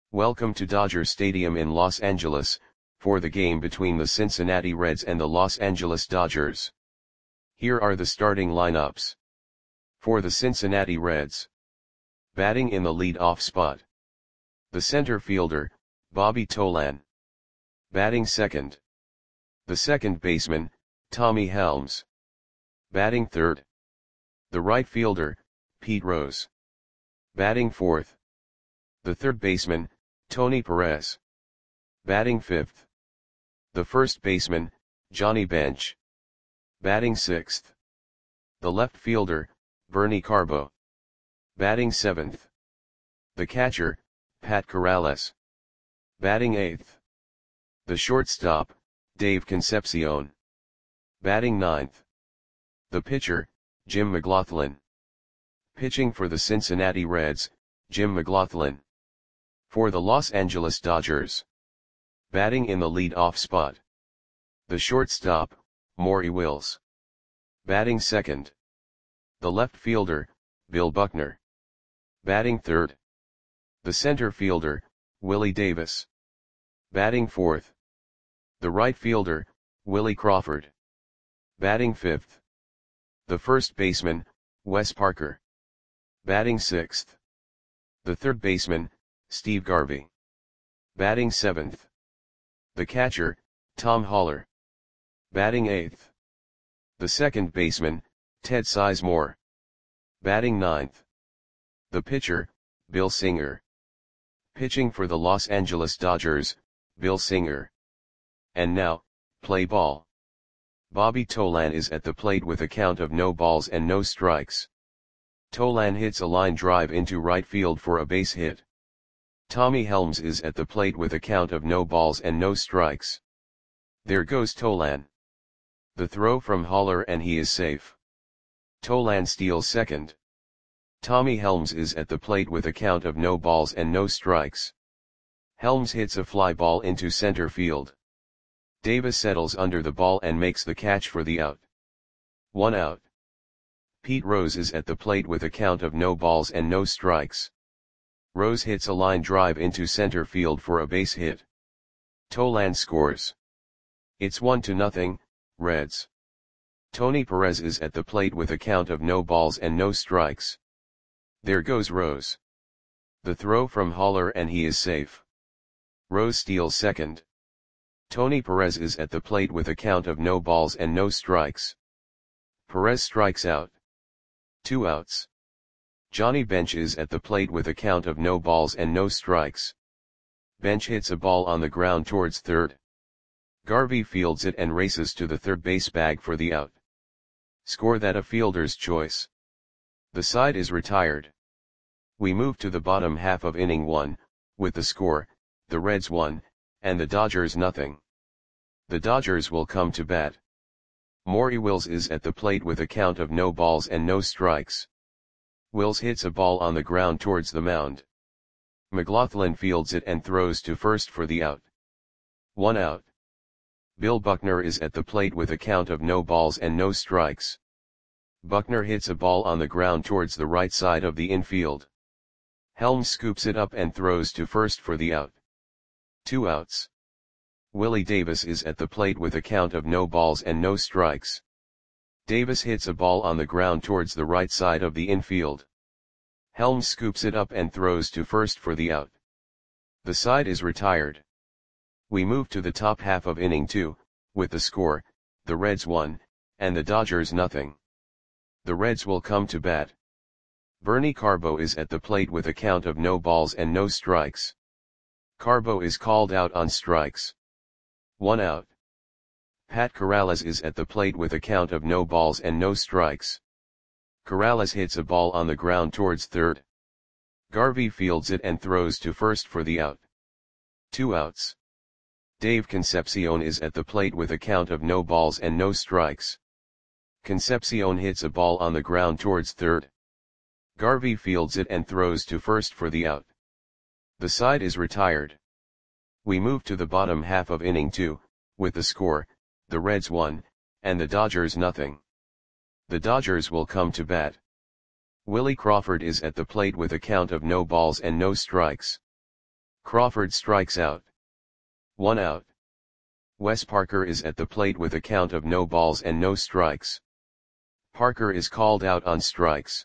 Welcome to Dodger Stadium in Los Angeles, for the game between the Cincinnati Reds and the Los Angeles Dodgers. Here are the starting lineups. For the Cincinnati Reds. Batting in the lead-off spot. The center fielder, Bobby Tolan. Batting second. The second baseman, Tommy Helms. Batting third. The right fielder, Pete Rose. Batting fourth. The third baseman, Tony Perez. Batting fifth. The first baseman, Johnny Bench. Batting sixth. The left fielder, Bernie Carbo. Batting seventh. The catcher, Pat Corrales. Batting eighth. The shortstop, Dave Concepcion. Batting ninth. The pitcher, Jim McGlothlin. Pitching for the Cincinnati Reds, Jim McGlothlin. For the Los Angeles Dodgers. Batting in the lead-off spot. The shortstop, Maury Wills. Batting second. The left fielder, Bill Buckner. Batting third. The center fielder, Willie Davis. Batting fourth. The right fielder, Willie Crawford. Batting fifth. The first baseman, Wes Parker. Batting sixth. The third baseman, Steve Garvey. Batting seventh. The catcher, Tom Haller. Batting eighth. The second baseman, Ted Sizemore. Batting ninth. The pitcher, Bill Singer. Pitching for the Los Angeles Dodgers, Bill Singer. And now, play ball. Bobby Tolan is at the plate with a count of no balls and no strikes. Tolan hits a line drive into right field for a base hit. Tommy Helms is at the plate with a count of no balls and no strikes. There goes Tolan. The throw from Haller and he is safe. Tolan steals second. Tommy Helms is at the plate with a count of no balls and no strikes. Helms hits a fly ball into center field. Davis settles under the ball and makes the catch for the out. 1 out. Pete Rose is at the plate with a count of no balls and no strikes. Rose hits a line drive into center field for a base hit. Tolan scores. It's 1-0, Reds. Tony Perez is at the plate with a count of no balls and no strikes. There goes Rose. The throw from Haller and he is safe. Rose steals second. Tony Perez is at the plate with a count of no balls and no strikes. Perez strikes out. 2 outs. Johnny Bench is at the plate with a count of no balls and no strikes. Bench hits a ball on the ground towards third. Garvey fields it and races to the third base bag for the out. Score that a fielder's choice. The side is retired. We move to the bottom half of inning 1, with the score, the Reds 1, and the Dodgers 0. The Dodgers will come to bat. Maury Wills is at the plate with a count of no balls and no strikes. Wills hits a ball on the ground towards the mound. McGlothlin fields it and throws to first for the out. 1 out. Bill Buckner is at the plate with a count of no balls and no strikes. Buckner hits a ball on the ground towards the right side of the infield. Helms scoops it up and throws to first for the out. 2 outs. Willie Davis is at the plate with a count of no balls and no strikes. Davis hits a ball on the ground towards the right side of the infield. Helms scoops it up and throws to first for the out. The side is retired. We move to the top half of inning 2, with the score, the Reds 1, and the Dodgers 0. The Reds will come to bat. Bernie Carbo is at the plate with a count of no balls and no strikes. Carbo is called out on strikes. 1 out. Pat Corrales is at the plate with a count of no balls and no strikes. Corrales hits a ball on the ground towards third. Garvey fields it and throws to first for the out. 2 outs. Dave Concepcion is at the plate with a count of no balls and no strikes. Concepcion hits a ball on the ground towards third. Garvey fields it and throws to first for the out. The side is retired. We move to the bottom half of inning 2, with the score, the Reds 1, and the Dodgers 0. The Dodgers will come to bat. Willie Crawford is at the plate with a count of no balls and no strikes. Crawford strikes out. 1 out. Wes Parker is at the plate with a count of no balls and no strikes. Parker is called out on strikes.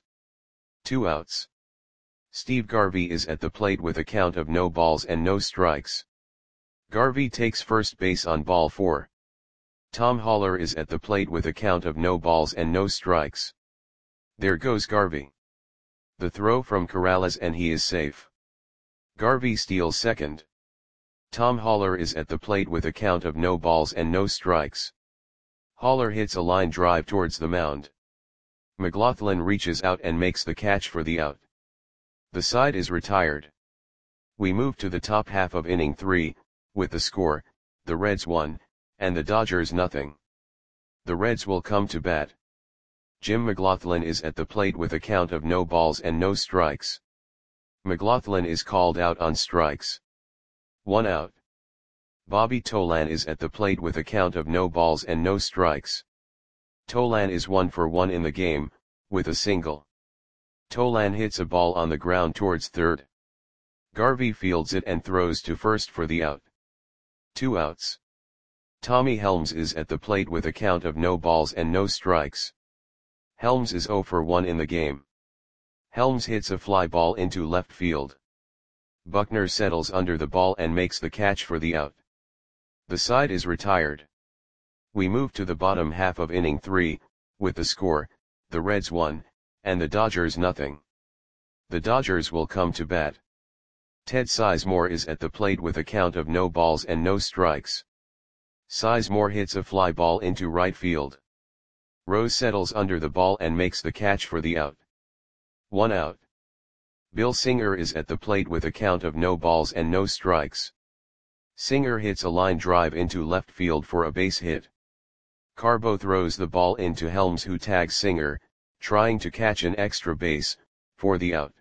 2 outs. Steve Garvey is at the plate with a count of no balls and no strikes. Garvey takes first base on ball 4. Tom Haller is at the plate with a count of no balls and no strikes. There goes Garvey. The throw from Corrales and he is safe. Garvey steals second. Tom Haller is at the plate with a count of no balls and no strikes. Haller hits a line drive towards the mound. McLaughlin reaches out and makes the catch for the out. The side is retired. We move to the top half of inning 3, with the score, the Reds 1, and the Dodgers nothing. The Reds will come to bat. Jim McLaughlin is at the plate with a count of no balls and no strikes. McLaughlin is called out on strikes. 1 out. Bobby Tolan is at the plate with a count of no balls and no strikes. Tolan is 1 for 1 in the game, with a single. Tolan hits a ball on the ground towards third. Garvey fields it and throws to first for the out. 2 outs. Tommy Helms is at the plate with a count of no balls and no strikes. Helms is 0 for 1 in the game. Helms hits a fly ball into left field. Buckner settles under the ball and makes the catch for the out. The side is retired. We move to the bottom half of inning 3, with the score, the Reds 1, and the Dodgers nothing. The Dodgers will come to bat. Ted Sizemore is at the plate with a count of no balls and no strikes. Sizemore hits a fly ball into right field. Rose settles under the ball and makes the catch for the out. 1 out. Bill Singer is at the plate with a count of no balls and no strikes. Singer hits a line drive into left field for a base hit. Carbo throws the ball into Helms, who tags Singer, trying to catch an extra base, for the out.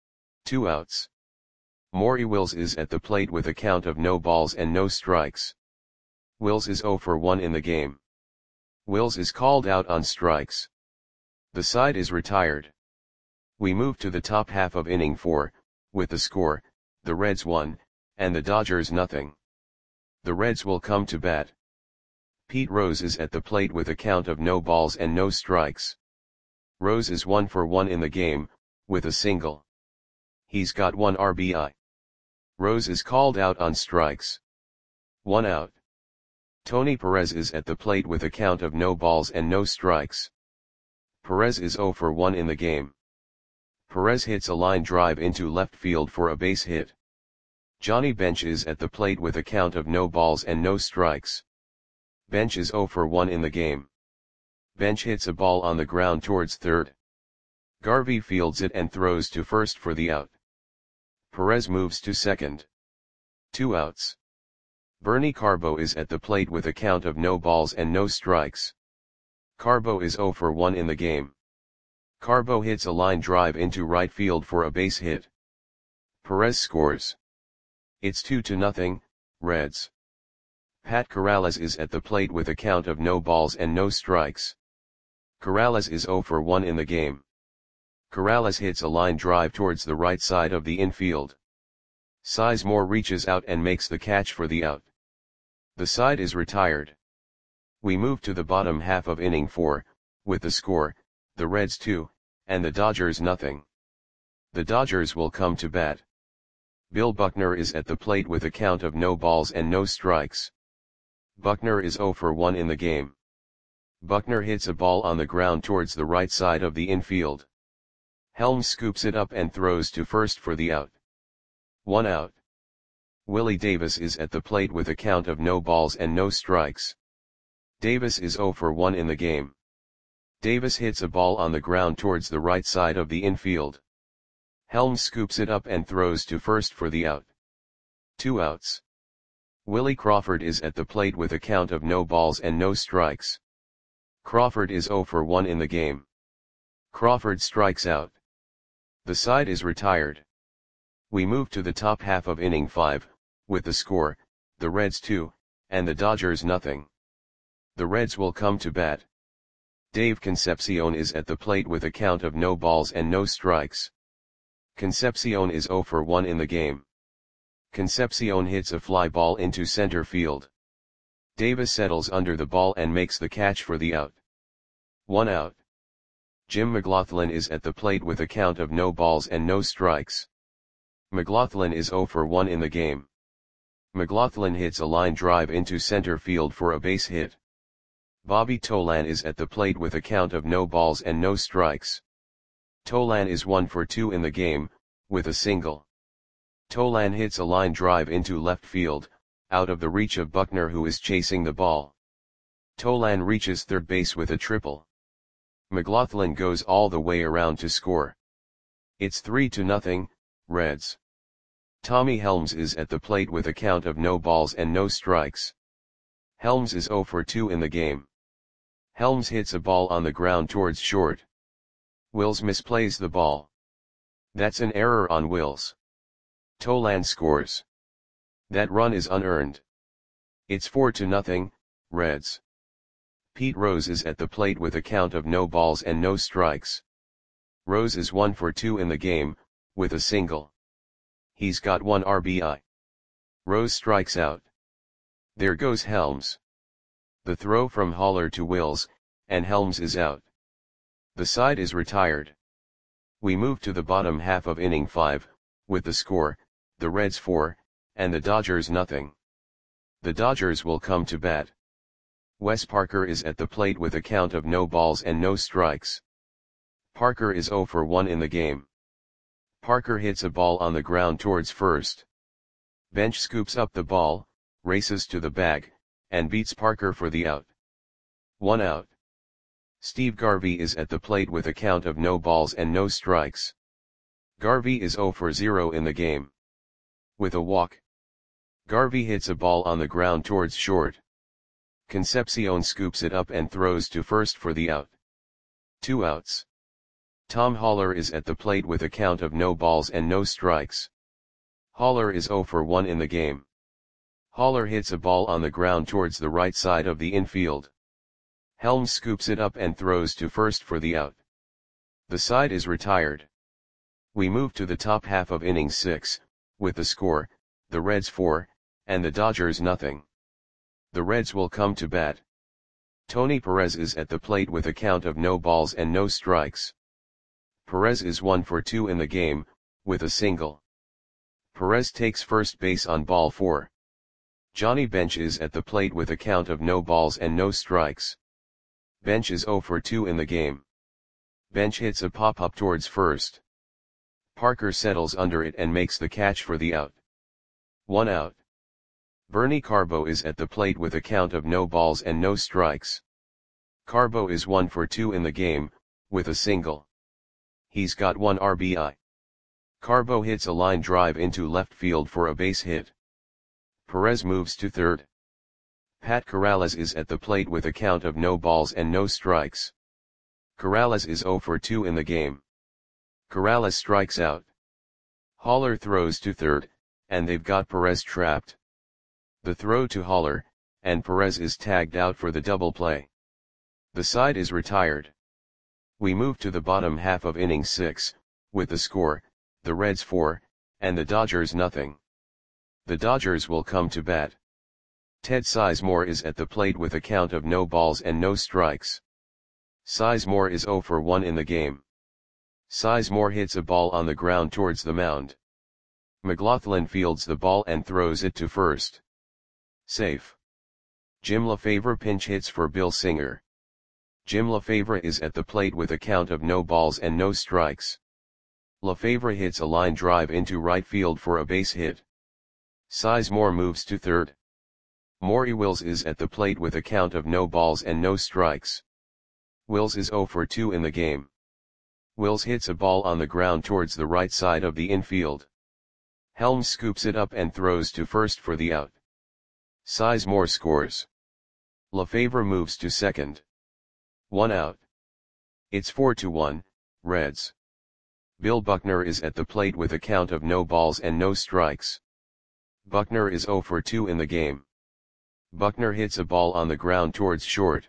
2 outs. Maury Wills is at the plate with a count of no balls and no strikes. Wills is 0 for 1 in the game. Wills is called out on strikes. The side is retired. We move to the top half of inning 4, with the score, the Reds 1, and the Dodgers nothing. The Reds will come to bat. Pete Rose is at the plate with a count of no balls and no strikes. Rose is 1 for 1 in the game, with a single. He's got 1 RBI. Rose is called out on strikes. 1 out. Tony Perez is at the plate with a count of no balls and no strikes. Perez is 0 for 1 in the game. Perez hits a line drive into left field for a base hit. Johnny Bench is at the plate with a count of no balls and no strikes. Bench is 0 for 1 in the game. Bench hits a ball on the ground towards third. Garvey fields it and throws to first for the out. Perez moves to second. 2 outs. Bernie Carbo is at the plate with a count of no balls and no strikes. Carbo is 0 for 1 in the game. Carbo hits a line drive into right field for a base hit. Perez scores. It's 2-0, Reds. Pat Corrales is at the plate with a count of no balls and no strikes. Corrales is 0 for 1 in the game. Corrales hits a line drive towards the right side of the infield. Sizemore reaches out and makes the catch for the out. The side is retired. We move to the bottom half of inning 4, with the score, the Reds 2, and the Dodgers nothing. The Dodgers will come to bat. Bill Buckner is at the plate with a count of no balls and no strikes. Buckner is 0 for 1 in the game. Buckner hits a ball on the ground towards the right side of the infield. Helms scoops it up and throws to first for the out. 1 out. Willie Davis is at the plate with a count of no balls and no strikes. Davis is 0 for 1 in the game. Davis hits a ball on the ground towards the right side of the infield. Helms scoops it up and throws to first for the out. 2 outs. Willie Crawford is at the plate with a count of no balls and no strikes. Crawford is 0 for 1 in the game. Crawford strikes out. The side is retired. We move to the top half of inning 5, with the score, the Reds 2, and the Dodgers nothing. The Reds will come to bat. Dave Concepcion is at the plate with a count of no balls and no strikes. Concepcion is 0 for 1 in the game. Concepcion hits a fly ball into center field. Davis settles under the ball and makes the catch for the out. 1 out. Jim McLaughlin is at the plate with a count of no balls and no strikes. McLaughlin is 0 for 1 in the game. McLaughlin hits a line drive into center field for a base hit. Bobby Tolan is at the plate with a count of no balls and no strikes. Tolan is 1 for 2 in the game, with a single. Tolan hits a line drive into left field, out of the reach of Buckner, who is chasing the ball. Tolan reaches third base with a triple. McLaughlin goes all the way around to score. It's 3-0, Reds. Tommy Helms is at the plate with a count of no balls and no strikes. Helms is 0 for 2 in the game. Helms hits a ball on the ground towards short. Wills misplays the ball. That's an error on Wills. Tolan scores. That run is unearned. It's 4-0, Reds. Pete Rose is at the plate with a count of no balls and no strikes. Rose is 1 for 2 in the game, with a single. He's got 1 RBI. Rose strikes out. There goes Helms. The throw from Haller to Wills, and Helms is out. The side is retired. We move to the bottom half of inning 5, with the score, the Reds 4, and the Dodgers nothing. The Dodgers will come to bat. Wes Parker is at the plate with a count of no balls and no strikes. Parker is 0 for 1 in the game. Parker hits a ball on the ground towards first. Bench scoops up the ball, races to the bag, and beats Parker for the out. 1 out. Steve Garvey is at the plate with a count of no balls and no strikes. Garvey is 0 for 0 in the game. With a walk. Garvey hits a ball on the ground towards short. Concepcion scoops it up and throws to first for the out. 2 outs. Tom Haller is at the plate with a count of no balls and no strikes. Haller is 0 for 1 in the game. Haller hits a ball on the ground towards the right side of the infield. Helms scoops it up and throws to first for the out. The side is retired. We move to the top half of inning 6, with the score, the Reds 4, and the Dodgers nothing. The Reds will come to bat. Tony Perez is at the plate with a count of no balls and no strikes. Perez is 1 for 2 in the game, with a single. Perez takes first base on ball 4. Johnny Bench is at the plate with a count of no balls and no strikes. Bench is 0 for 2 in the game. Bench hits a pop-up towards first. Parker settles under it and makes the catch for the out. 1 out. Bernie Carbo is at the plate with a count of no balls and no strikes. Carbo is 1 for 2 in the game, with a single. He's got 1 RBI. Carbo hits a line drive into left field for a base hit. Perez moves to third. Pat Corrales is at the plate with a count of no balls and no strikes. Corrales is 0 for 2 in the game. Corrales strikes out. Haller throws to third, and they've got Perez trapped. The throw to Haller, and Perez is tagged out for the double play. The side is retired. We move to the bottom half of inning 6, with the score, the Reds 4, and the Dodgers nothing. The Dodgers will come to bat. Ted Sizemore is at the plate with a count of no balls and no strikes. Sizemore is 0 for 1 in the game. Sizemore hits a ball on the ground towards the mound. McLaughlin fields the ball and throws it to first. Safe. Jim LaFavre pinch hits for Bill Singer. Jim LaFavre is at the plate with a count of no balls and no strikes. LaFavre hits a line drive into right field for a base hit. Sizemore moves to third. Maury Wills is at the plate with a count of no balls and no strikes. Wills is 0 for 2 in the game. Wills hits a ball on the ground towards the right side of the infield. Helms scoops it up and throws to first for the out. Sizemore scores. LaFavre moves to second. 1 out. It's 4-1, Reds. Bill Buckner is at the plate with a count of no balls and no strikes. Buckner is 0 for 2 in the game. Buckner hits a ball on the ground towards short.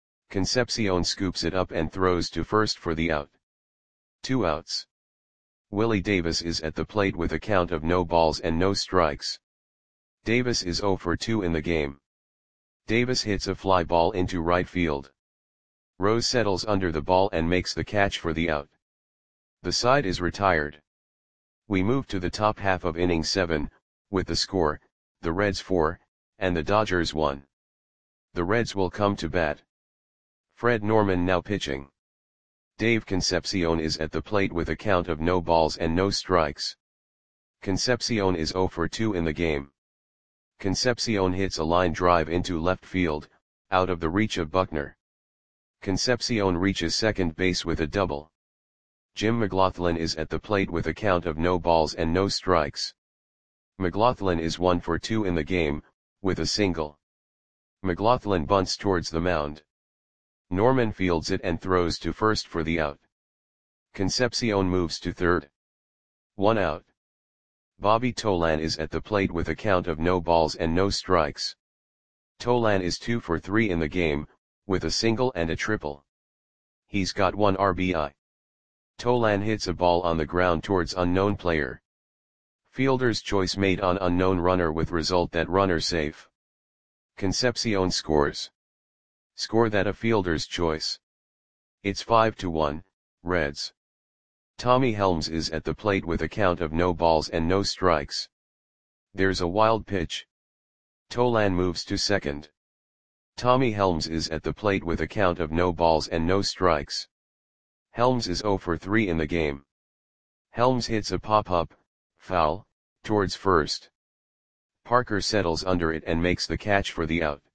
Concepcion scoops it up and throws to first for the out. 2 outs. Willie Davis is at the plate with a count of no balls and no strikes. Davis is 0 for 2 in the game. Davis hits a fly ball into right field. Rose settles under the ball and makes the catch for the out. The side is retired. We move to the top half of inning 7, with the score, the Reds 4, and the Dodgers 1. The Reds will come to bat. Fred Norman now pitching. Dave Concepcion is at the plate with a count of no balls and no strikes. Concepcion is 0 for 2 in the game. Concepcion hits a line drive into left field, out of the reach of Buckner. Concepcion reaches second base with a double. Jim McLaughlin is at the plate with a count of no balls and no strikes. McLaughlin is 1 for 2 in the game, with a single. McLaughlin bunts towards the mound. Norman fields it and throws to first for the out. Concepcion moves to third. 1 out. Bobby Tolan is at the plate with a count of no balls and no strikes. Tolan is 2 for 3 in the game, with a single and a triple. He's got 1 RBI. Tolan hits a ball on the ground towards unknown player. Fielder's choice made on unknown runner with result that runner safe. Concepcion scores. Score that a fielder's choice. It's 5-1, Reds. Tommy Helms is at the plate with a count of no balls and no strikes. There's a wild pitch. Tolan moves to second. Tommy Helms is at the plate with a count of no balls and no strikes. Helms is 0 for 3 in the game. Helms hits a pop-up, foul, towards first. Parker settles under it and makes the catch for the out.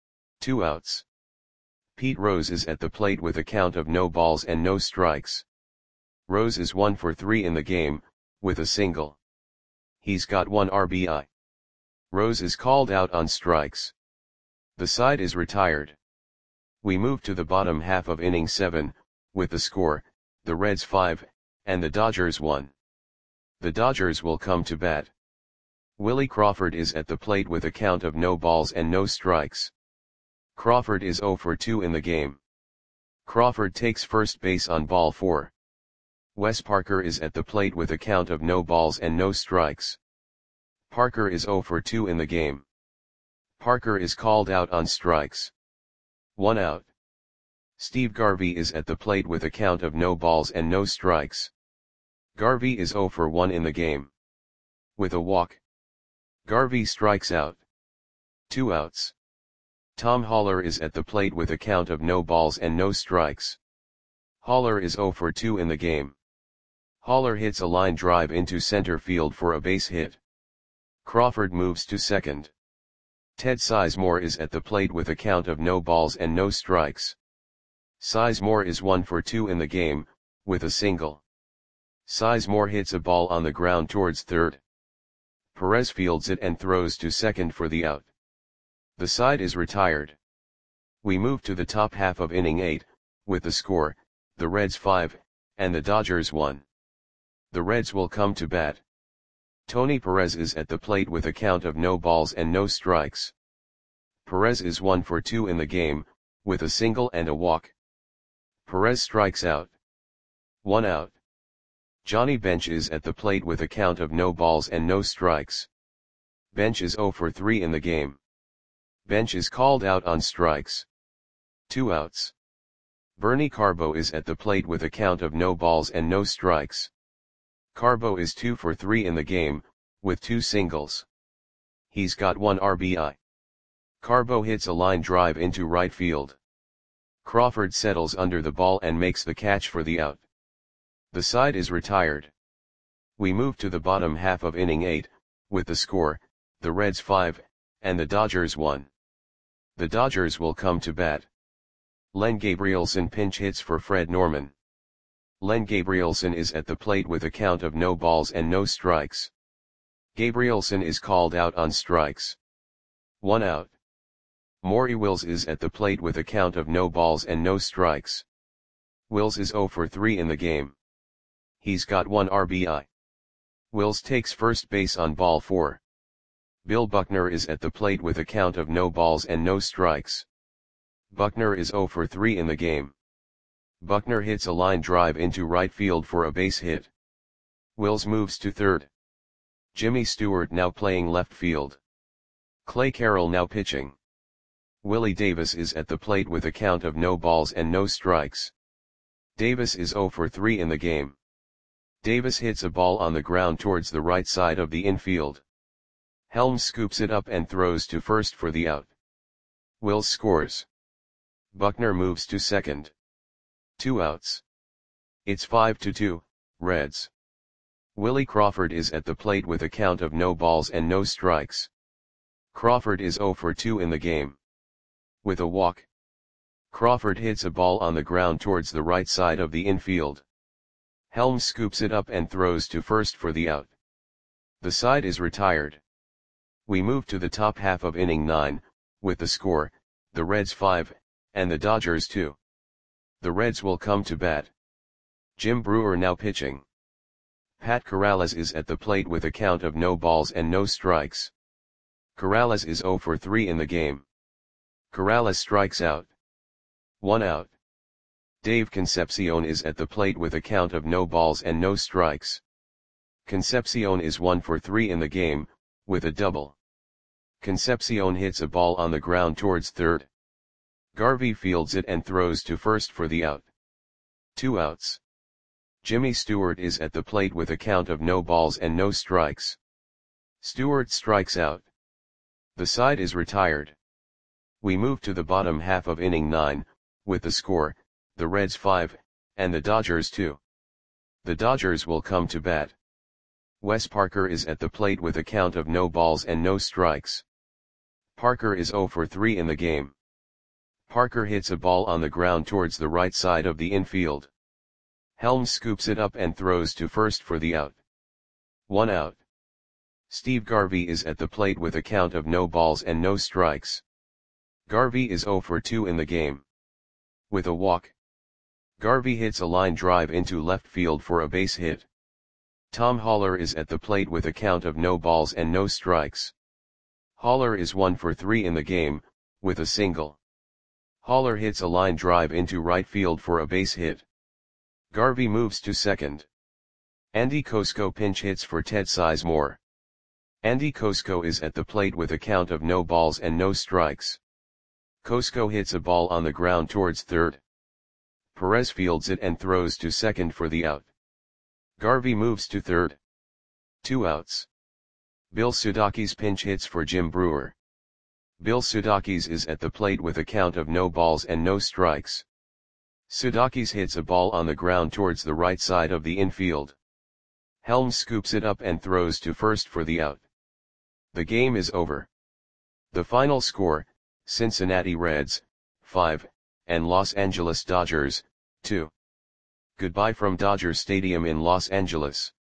2 outs. Pete Rose is at the plate with a count of no balls and no strikes. Rose is 1 for 3 in the game, with a single. He's got 1 RBI. Rose is called out on strikes. The side is retired. We move to the bottom half of inning 7, with the score, the Reds 5, and the Dodgers 1. The Dodgers will come to bat. Willie Crawford is at the plate with a count of no balls and no strikes. Crawford is 0 for 2 in the game. Crawford takes first base on ball 4. Wes Parker is at the plate with a count of no balls and no strikes. Parker is 0 for 2 in the game. Parker is called out on strikes. 1 out. Steve Garvey is at the plate with a count of no balls and no strikes. Garvey is 0 for 1 in the game. With a walk. Garvey strikes out. 2 outs. Tom Haller is at the plate with a count of no balls and no strikes. Haller is 0 for 2 in the game. Haller hits a line drive into center field for a base hit. Crawford moves to second. Ted Sizemore is at the plate with a count of no balls and no strikes. Sizemore is 1 for 2 in the game, with a single. Sizemore hits a ball on the ground towards third. Perez fields it and throws to second for the out. The side is retired. We move to the top half of inning 8, with the score, the Reds 5, and the Dodgers 1. The Reds will come to bat. Tony Perez is at the plate with a count of no balls and no strikes. Perez is 1 for 2 in the game, with a single and a walk. Perez strikes out. 1 out. Johnny Bench is at the plate with a count of no balls and no strikes. Bench is 0 for 3 in the game. Bench is called out on strikes. 2 outs. Bernie Carbo is at the plate with a count of no balls and no strikes. Carbo is 2 for 3 in the game, with 2 singles. He's got 1 RBI. Carbo hits a line drive into right field. Crawford settles under the ball and makes the catch for the out. The side is retired. We move to the bottom half of inning 8, with the score, the Reds 5, and the Dodgers 1. The Dodgers will come to bat. Len Gabrielson pinch hits for Fred Norman. Len Gabrielson is at the plate with a count of no balls and no strikes. Gabrielson is called out on strikes. 1 out. Maury Wills is at the plate with a count of no balls and no strikes. Wills is 0 for 3 in the game. He's got 1 RBI. Wills takes first base on ball 4. Bill Buckner is at the plate with a count of no balls and no strikes. Buckner is 0 for 3 in the game. Buckner hits a line drive into right field for a base hit. Wills moves to third. Jimmy Stewart now playing left field. Clay Carroll now pitching. Willie Davis is at the plate with a count of no balls and no strikes. Davis is 0 for 3 in the game. Davis hits a ball on the ground towards the right side of the infield. Helms scoops it up and throws to first for the out. Wills scores. Buckner moves to second. 2 outs. It's 5-2, Reds. Willie Crawford is at the plate with a count of no balls and no strikes. Crawford is 0 for 2 in the game. With a walk, Crawford hits a ball on the ground towards the right side of the infield. Helms scoops it up and throws to first for the out. The side is retired. We move to the top half of inning 9, with the score, the Reds 5, and the Dodgers 2. The Reds will come to bat. Jim Brewer now pitching. Pat Corrales is at the plate with a count of no balls and no strikes. Corrales is 0 for 3 in the game. Corrales strikes out. 1 out. Dave Concepcion is at the plate with a count of no balls and no strikes. Concepcion is 1 for 3 in the game, with a double. Concepcion hits a ball on the ground towards third. Garvey fields it and throws to first for the out. 2 outs. Jimmy Stewart is at the plate with a count of no balls and no strikes. Stewart strikes out. The side is retired. We move to the bottom half of inning 9, with the score, the Reds 5, and the Dodgers 2. The Dodgers will come to bat. Wes Parker is at the plate with a count of no balls and no strikes. Parker is 0 for 3 in the game. Parker hits a ball on the ground towards the right side of the infield. Helms scoops it up and throws to first for the out. 1 out. Steve Garvey is at the plate with a count of no balls and no strikes. Garvey is 0 for 2 in the game. With a walk, Garvey hits a line drive into left field for a base hit. Tom Haller is at the plate with a count of no balls and no strikes. Haller is 1 for 3 in the game, with a single. Haller hits a line drive into right field for a base hit. Garvey moves to second. Andy Kosko pinch hits for Ted Sizemore. Andy Kosko is at the plate with a count of no balls and no strikes. Kosko hits a ball on the ground towards third. Perez fields it and throws to second for the out. Garvey moves to third. 2 outs. Bill Sudakis pinch hits for Jim Brewer. Bill Sudakis is at the plate with a count of no balls and no strikes. Sudakis hits a ball on the ground towards the right side of the infield. Helms scoops it up and throws to first for the out. The game is over. The final score, Cincinnati Reds, 5, and Los Angeles Dodgers, 2. Goodbye from Dodger Stadium in Los Angeles.